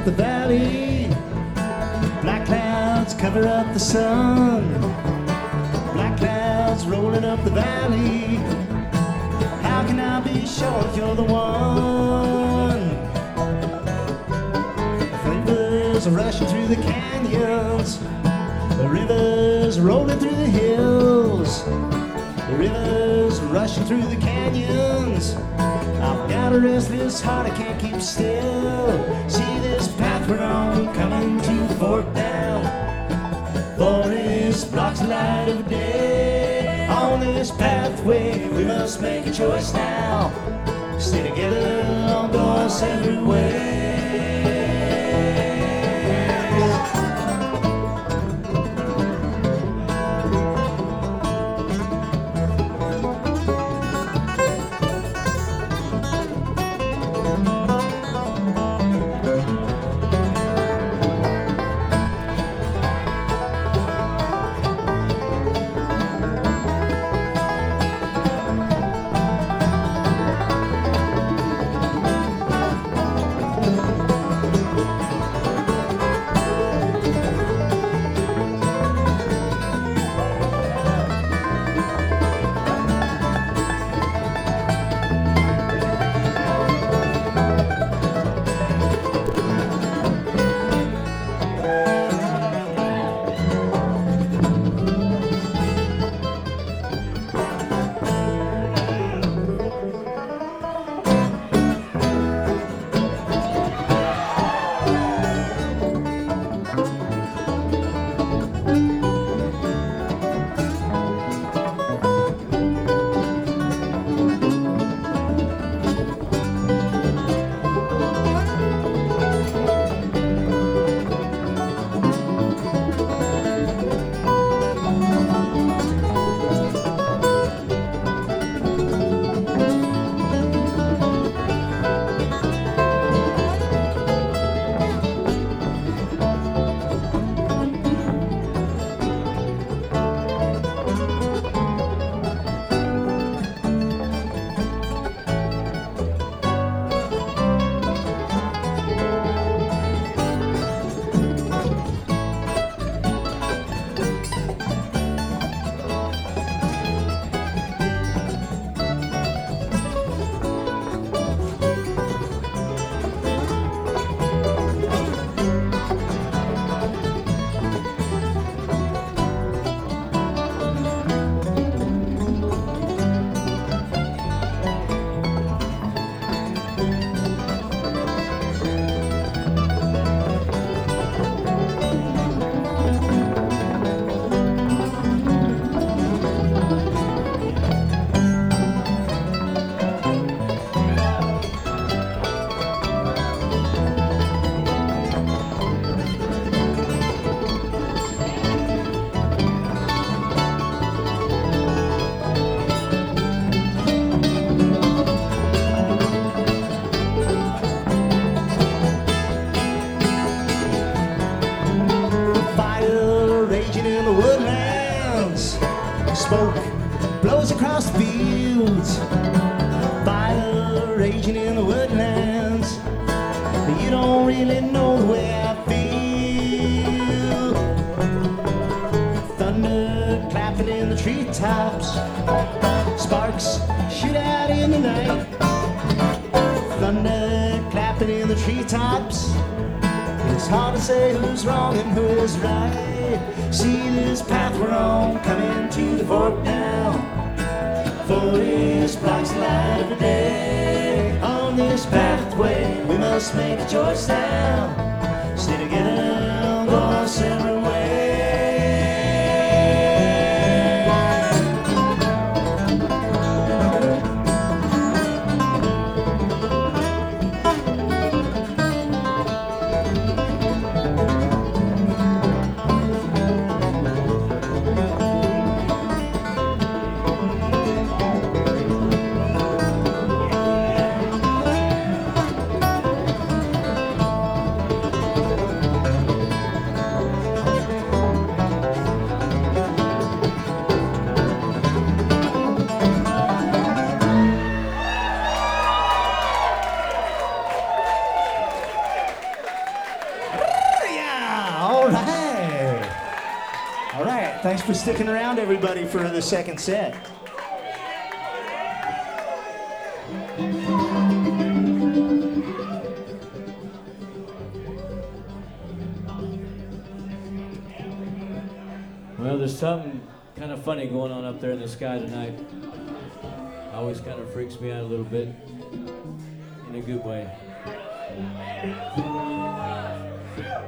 up the valley. Black clouds cover up the sun. Black clouds rolling up the valley. How can I be sure if you're the one? Rivers are rushing through the canyons. The rivers rolling through the hills. The rivers rushing through the canyons. I've got a restless heart, I can't keep still. See this path we're on, coming to the fork down. Forest blocks the light of day. On this pathway we must make a choice now. Stay together or go our separate ways. Smoke blows across the fields. Fire raging in the woodlands. You don't really know the way I feel. Thunder clapping in the treetops. Sparks shoot out in the night. Thunder clapping in the treetops. It's hard to say who's wrong and who is right. See this path we're on, coming to the fork now. Forest blocks the light of the day. On this pathway we must make a choice now. Stay together, go our separate ways. for sticking around, everybody, for the second set. Well, there's something kind of funny going on up there in the sky tonight. Always kind of freaks me out a little bit, in a good way.